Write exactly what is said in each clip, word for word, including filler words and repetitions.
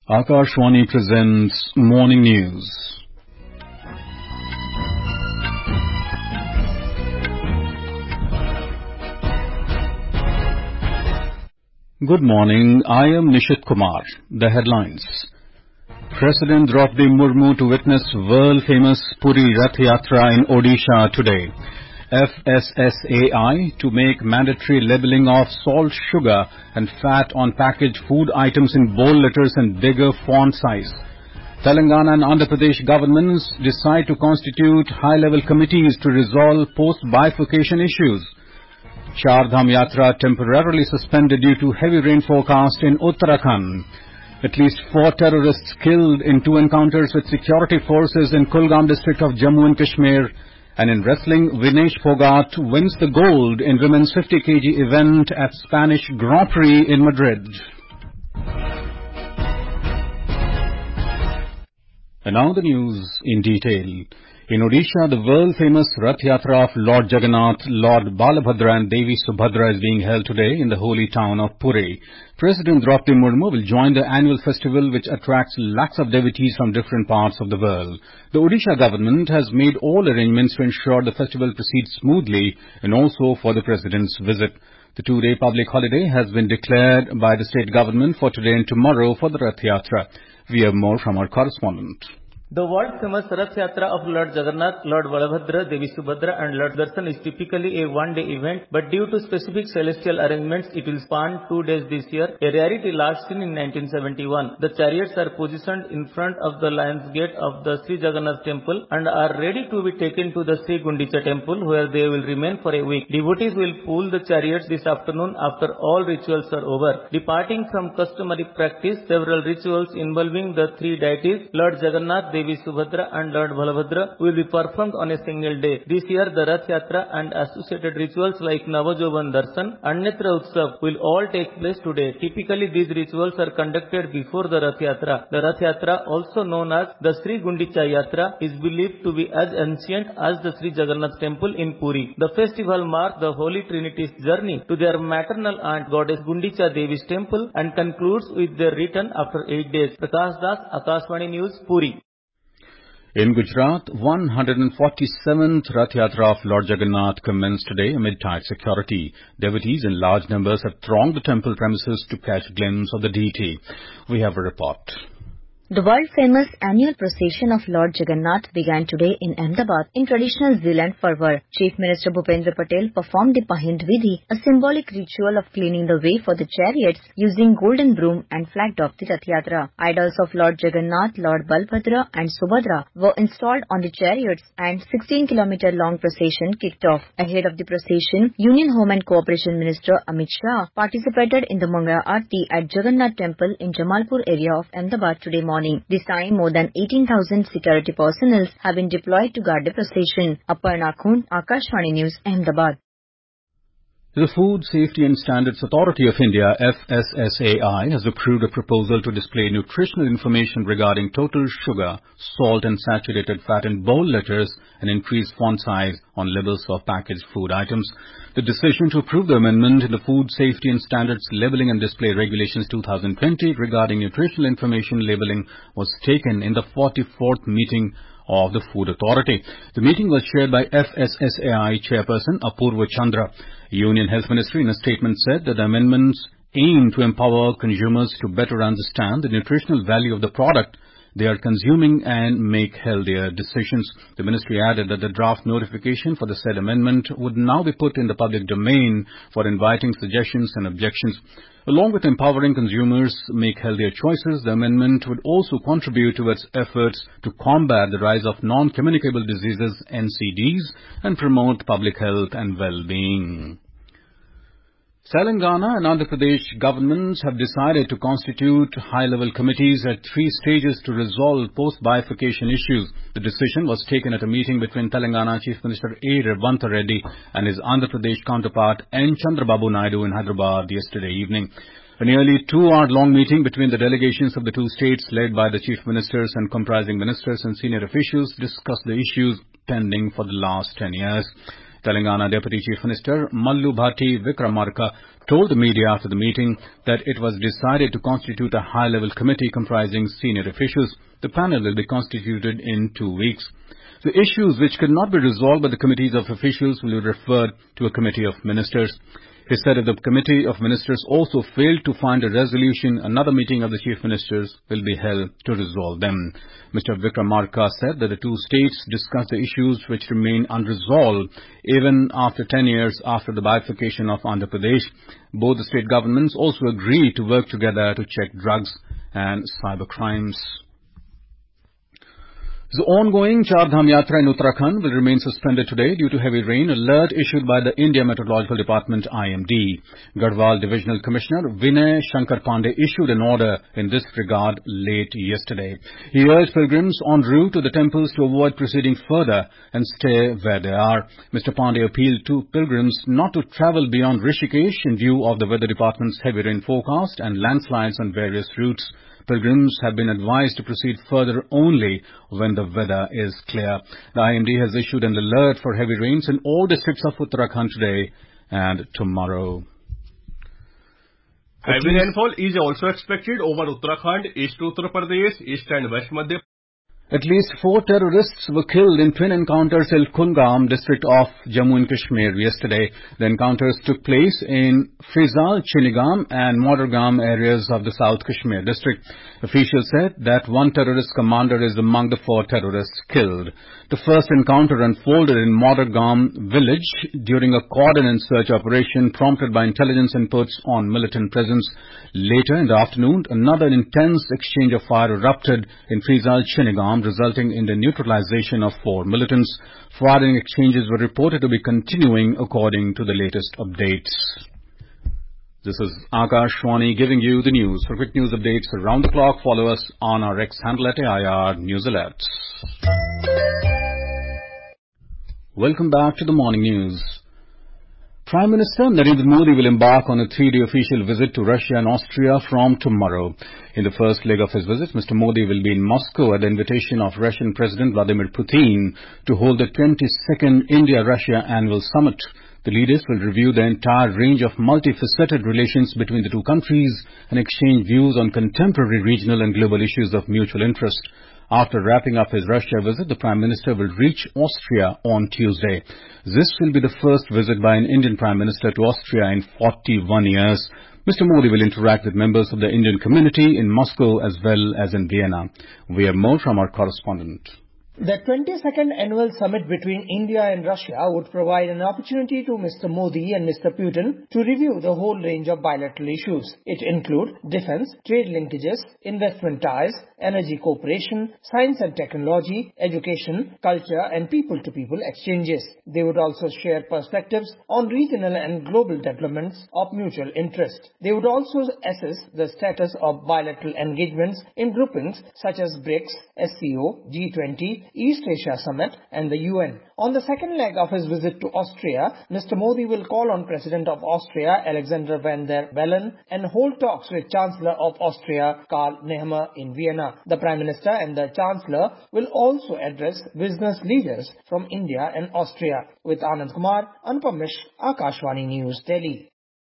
Akashvani presents Morning News. Good morning, I am Nishit Kumar. The headlines. President Draupadi Murmu to witness world-famous Puri Rath Yatra in Odisha today. F S S A I to make mandatory labelling of salt, sugar and fat on packaged food items in bold letters and bigger font size. Telangana and Andhra Pradesh governments decide to constitute high-level committees to resolve post-bifurcation issues. Char Dham Yatra temporarily suspended due to heavy rain forecast in Uttarakhand. At least four terrorists killed in two encounters with security forces in Kulgam district of Jammu and Kashmir. And in wrestling, Vinesh Phogat wins the gold in women's fifty kilograms event at Spanish Grand Prix in Madrid. And now the news in detail. In Odisha, the world-famous Rath Yatra of Lord Jagannath, Lord Balabhadra and Devi Subhadra is being held today in the holy town of Puri. President Draupadi Murmu will join the annual festival which attracts lakhs of devotees from different parts of the world. The Odisha government has made all arrangements to ensure the festival proceeds smoothly and also for the President's visit. The two-day public holiday has been declared by the state government for today and tomorrow for the Rath Yatra. We have more from our correspondent. The world-famous Rath Yatra of Lord Jagannath, Lord Balabhadra, Devi Subhadra and Lord Darshan is typically a one-day event, but due to specific celestial arrangements, it will span two days this year, a rarity last seen in nineteen seventy-one. The chariots are positioned in front of the Lion's Gate of the Sri Jagannath temple and are ready to be taken to the Sri Gundicha temple, where they will remain for a week. Devotees will pull the chariots this afternoon after all rituals are over. Departing from customary practice, several rituals involving the three deities, Lord Jagannath, Devi Subhadra and Lord Balabhadra will be performed on a single day. This year, the Rath Yatra and associated rituals like Navajovan Darshan and Netra Utsav will all take place today. Typically, these rituals are conducted before the Rath Yatra. The Rath Yatra, also known as the Sri Gundicha Yatra, is believed to be as ancient as the Sri Jagannath temple in Puri. The festival marks the Holy Trinity's journey to their maternal aunt, Goddess Gundicha Devi's temple, and concludes with their return after eight days. Prakash Das, Akashvani News, Puri. In Gujarat, one hundred forty-seventh Rath Yatra of Lord Jagannath commenced today amid tight security. Devotees in large numbers have thronged the temple premises to catch a glimpse of the deity. We have a report. The world-famous annual procession of Lord Jagannath began today in Ahmedabad in traditional Zealand fervour. Chief Minister Bhupendra Patel performed the Pahind Vidhi, a symbolic ritual of cleaning the way for the chariots using golden broom, and flagged off the Rath Yatra. Idols of Lord Jagannath, Lord Balbhadra and Subhadra were installed on the chariots and sixteen kilometer long procession kicked off. Ahead of the procession, Union Home and Cooperation Minister Amit Shah participated in the Mangala Aarti at Jagannath Temple in Jamalpur area of Ahmedabad today morning. This time, more than eighteen thousand security personnel have been deployed to guard the procession. Aparna Khun, Akashvani News, Ahmedabad. The Food Safety and Standards Authority of India, F S S A I, has approved a proposal to display nutritional information regarding total sugar, salt and saturated fat in bold letters and increased font size on labels of packaged food items. The decision to approve the amendment in the Food Safety and Standards Labelling and Display Regulations twenty twenty regarding nutritional information labelling was taken in the forty-fourth meeting of the Food Authority. The meeting was chaired by F S S A I Chairperson Apurva Chandra. Union Health Ministry in a statement said that the amendments aim to empower consumers to better understand the nutritional value of the product they are consuming and make healthier decisions. The ministry added that the draft notification for the said amendment would now be put in the public domain for inviting suggestions and objections. Along with empowering consumers make healthier choices, the amendment would also contribute towards efforts to combat the rise of non-communicable diseases, N C Ds, and promote public health and well-being. Telangana and Andhra Pradesh governments have decided to constitute high-level committees at three stages to resolve post-bifurcation issues. The decision was taken at a meeting between Telangana Chief Minister A. Revanta Reddy and his Andhra Pradesh counterpart N. Chandrababu Naidu in Hyderabad yesterday evening. A nearly two-hour-long meeting between the delegations of the two states led by the chief ministers and comprising ministers and senior officials discussed the issues pending for the last ten years. Telangana Deputy Chief Minister Mallu Bhatti Vikramarka told the media after the meeting that it was decided to constitute a high-level committee comprising senior officials. The panel will be constituted in two weeks. The issues which could not be resolved by the committees of officials will be referred to a committee of ministers. He said if the committee of ministers also failed to find a resolution, another meeting of the chief ministers will be held to resolve them. Mister Vikramarka said that the two states discussed the issues which remain unresolved even after ten years after the bifurcation of Andhra Pradesh. Both the state governments also agreed to work together to check drugs and cyber crimes. The ongoing Char Dham Yatra in Uttarakhand will remain suspended today due to heavy rain, alert issued by the India Meteorological Department I M D. Garhwal Divisional Commissioner Vinay Shankar Pandey issued an order in this regard late yesterday. He urged pilgrims en route to the temples to avoid proceeding further and stay where they are. Mister Pandey appealed to pilgrims not to travel beyond Rishikesh in view of the Weather Department's heavy rain forecast and landslides on various routes. Pilgrims have been advised to proceed further only when the weather is clear. The I M D has issued an alert for heavy rains in all districts of Uttarakhand today and tomorrow. Heavy rainfall is also expected over Uttarakhand, East Uttar Pradesh, East and West Madhya Pradesh. At least four terrorists were killed in twin encounters in Kulgam district of Jammu and Kashmir yesterday. The encounters took place in Fizal, Chinigam and Modargam areas of the South Kashmir district. Officials said that one terrorist commander is among the four terrorists killed. The first encounter unfolded in Modargam village during a coordinated search operation prompted by intelligence inputs on militant presence. Later in the afternoon, another intense exchange of fire erupted in Fizal, Chinigam, resulting in the neutralization of four militants. Firing exchanges were reported to be continuing according to the latest updates. This is Akashwani giving you the news. For quick news updates around the clock, follow us on our X handle at A I R News Alerts. Welcome back to the morning news. Prime Minister Narendra Modi will embark on a three-day official visit to Russia and Austria from tomorrow. In the first leg of his visit, Mister Modi will be in Moscow at the invitation of Russian President Vladimir Putin to hold the twenty-second India-Russia Annual Summit. The leaders will review the entire range of multifaceted relations between the two countries and exchange views on contemporary regional and global issues of mutual interest. After wrapping up his Russia visit, the Prime Minister will reach Austria on Tuesday. This will be the first visit by an Indian Prime Minister to Austria in forty-one years. Mister Modi will interact with members of the Indian community in Moscow as well as in Vienna. We have more from our correspondent. The twenty-second annual summit between India and Russia would provide an opportunity to Mister Modi and Mister Putin to review the whole range of bilateral issues. It includes defense, trade linkages, investment ties, energy cooperation, science and technology, education, culture and people-to-people exchanges. They would also share perspectives on regional and global developments of mutual interest. They would also assess the status of bilateral engagements in groupings such as BRICS, S C O, G twenty, East Asia Summit and the U N. On the second leg of his visit to Austria, Mister Modi will call on President of Austria, Alexander Van der Bellen, and hold talks with Chancellor of Austria, Karl Nehammer, in Vienna. The Prime Minister and the Chancellor will also address business leaders from India and Austria. With Anand Kumar, Anupam Mishra, Akashwani News, Delhi.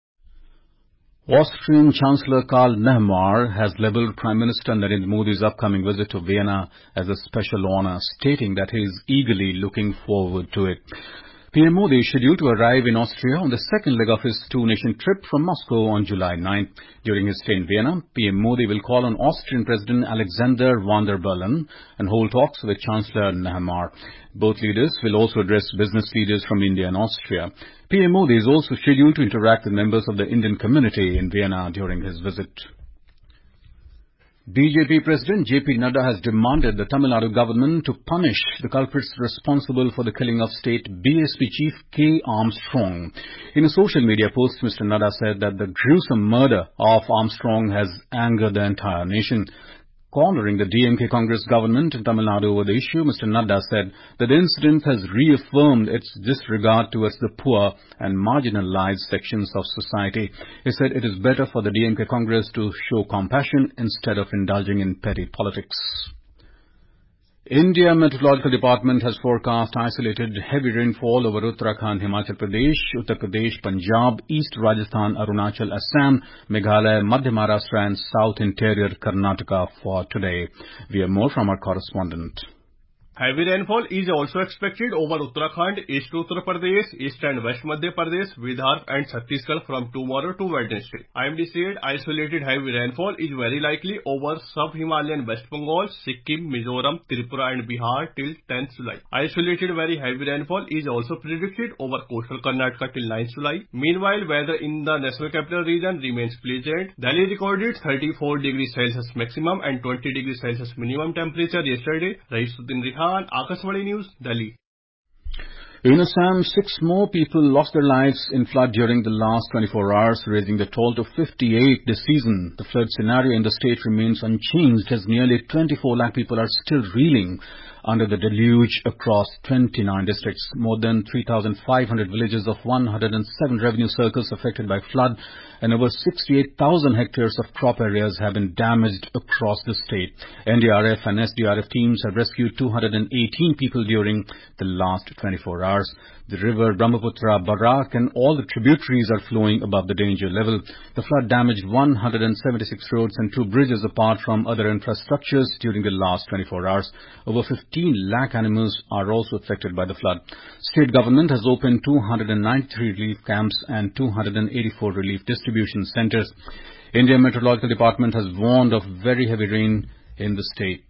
Austrian Chancellor Karl Nehammer has labelled Prime Minister Narendra Modi's upcoming visit to Vienna as a special honour, stating that he is eagerly looking forward to it. P M Modi is scheduled to arrive in Austria on the second leg of his two-nation trip from Moscow on July ninth. During his stay in Vienna, P M Modi will call on Austrian President Alexander Van der Bellen and hold talks with Chancellor Nehammer. Both leaders will also address business leaders from India and Austria. P M Modi is also scheduled to interact with members of the Indian community in Vienna during his visit. B J P President J P Nadda has demanded the Tamil Nadu government to punish the culprits responsible for the killing of state B S P chief K. Armstrong. In a social media post, Mister Nadda said that the gruesome murder of Armstrong has angered the entire nation. Cornering the D M K Congress government in Tamil Nadu over the issue, Mister Nadda said that the incident has reaffirmed its disregard towards the poor and marginalized sections of society. He said it is better for the D M K Congress to show compassion instead of indulging in petty politics. India Meteorological Department has forecast isolated heavy rainfall over Uttarakhand, Himachal Pradesh, Uttar Pradesh, Punjab, East Rajasthan, Arunachal, Assam, Meghalaya, Madhya Maharashtra and South Interior Karnataka for today. We have more from our correspondent. Heavy rainfall is also expected over Uttarakhand, East Uttar Pradesh, East and West Madhya Pradesh, Vidarbha and Chhattisgarh from tomorrow to Wednesday. I M D said isolated heavy rainfall is very likely over sub-Himalayan West Bengal, Sikkim, Mizoram, Tripura and Bihar till tenth July. Isolated very heavy rainfall is also predicted over coastal Karnataka till ninth July. Meanwhile, weather in the National Capital Region remains pleasant. Delhi recorded thirty-four degrees Celsius maximum and twenty degrees Celsius minimum temperature yesterday. Raisuddin Rihan, Akashvani News, Delhi. In Assam, six more people lost their lives in flood during the last twenty-four hours, raising the toll to fifty-eight this season. The flood scenario in the state remains unchanged as nearly twenty-four lakh people are still reeling under the deluge across twenty-nine districts. More than three thousand five hundred villages of one hundred seven revenue circles affected by flood and over sixty-eight thousand hectares of crop areas have been damaged across the state. N D R F and S D R F teams have rescued two hundred eighteen people during the last twenty-four hours. The river Brahmaputra, Barak and all the tributaries are flowing above the danger level. The flood damaged one hundred seventy-six roads and two bridges apart from other infrastructures during the last twenty-four hours. Over fifteen lakh animals are also affected by the flood. State government has opened two hundred ninety-three relief camps and two hundred eighty-four relief distribution centers. India Meteorological Department has warned of very heavy rain in the state.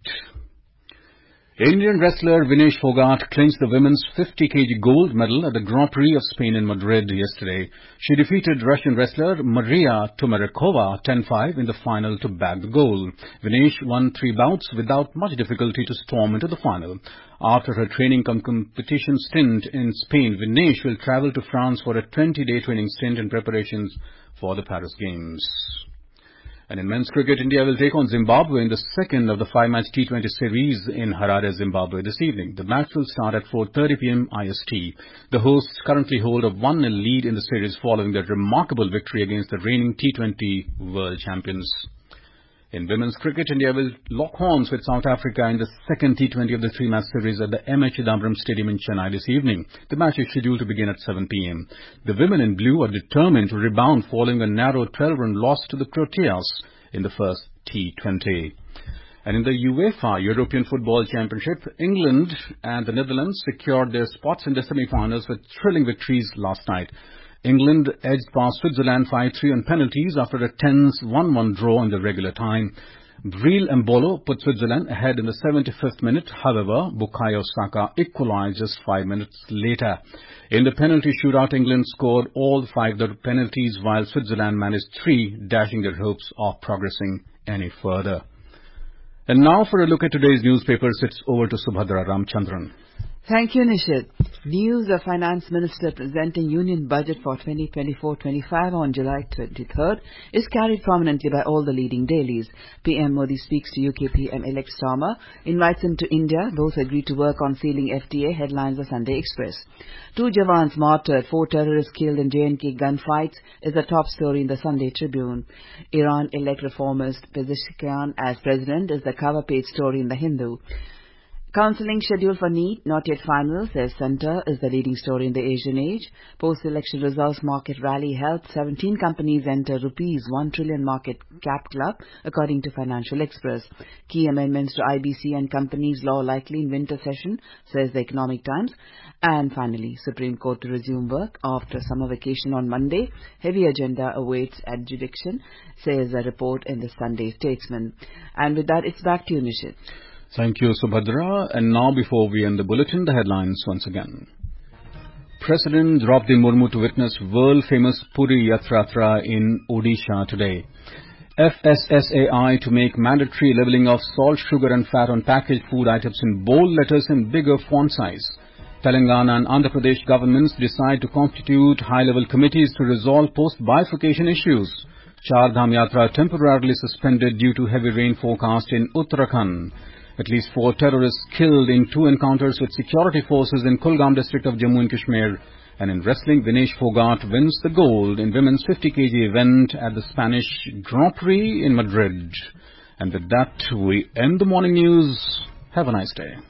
Indian wrestler Vinesh Phogat clinched the women's fifty kilogram gold medal at the Grand Prix of Spain in Madrid yesterday. She defeated Russian wrestler Maria Tomarakova ten five in the final to bag the gold. Vinesh won three bouts without much difficulty to storm into the final. After her training com competition stint in Spain, Vinesh will travel to France for a twenty-day training stint in preparations for the Paris Games. And in men's cricket, India will take on Zimbabwe in the second of the five-match T twenty series in Harare, Zimbabwe this evening. The match will start at four thirty p m I S T. The hosts currently hold a one nil lead in the series following their remarkable victory against the reigning T twenty world champions. In women's cricket, India will lock horns with South Africa in the second T twenty of the three-match series at the M H Chidambaram Stadium in Chennai this evening. The match is scheduled to begin at seven p m The women in blue are determined to rebound following a narrow twelve-run loss to the Proteas in the first T twenty. And in the UEFA European Football Championship, England and the Netherlands secured their spots in the semi-finals with thrilling victories last night. England edged past Switzerland five three on penalties after a tense one one draw in the regular time. Breel Embolo put Switzerland ahead in the seventy-fifth minute. However, Bukayo Saka equalized just five minutes later. In the penalty shootout, England scored all five the penalties while Switzerland managed three, dashing their hopes of progressing any further. And now for a look at today's newspapers, it's over to Subhadra Ramchandran. Thank you, Nishit. News of Finance Minister presenting Union Budget for twenty twenty-four twenty-five on July twenty-third is carried prominently by all the leading dailies. P M Modi speaks to U K P M-elect Starmer, invites him to India. Both agree to work on sealing F T A, headlines the Sunday Express. Two Jawans martyred, four terrorists killed in J and K gunfights is the top story in the Sunday Tribune. Iran elect reformist Pezeshkian as president is the cover page story in the Hindu. Counselling schedule for NEET, not yet final, says Centre, is the leading story in the Asian Age. Post-election results market rally helped seventeen companies enter rupees one trillion market cap club, according to Financial Express. Key amendments to I B C and companies law likely in winter session, says the Economic Times. And finally, Supreme Court to resume work after summer vacation on Monday. Heavy agenda awaits adjudication, says a report in the Sunday Statesman. And with that, it's back to you, Nishit. Thank you, Subhadra. And now, before we end the bulletin, the headlines once again. President Draupadi Murmu to witness world-famous Puri Yatratra in Odisha today. F S S A I to make mandatory labelling of salt, sugar and fat on packaged food items in bold letters and bigger font size. Telangana and Andhra Pradesh governments decide to constitute high-level committees to resolve post-bifurcation issues. Char Dham Yatra temporarily suspended due to heavy rain forecast in Uttarakhand. At least four terrorists killed in two encounters with security forces in Kulgam district of Jammu and Kashmir. And in wrestling, Vinesh Phogat wins the gold in women's fifty kilogram event at the Spanish Grand Prix in Madrid. And with that, we end the morning news. Have a nice day.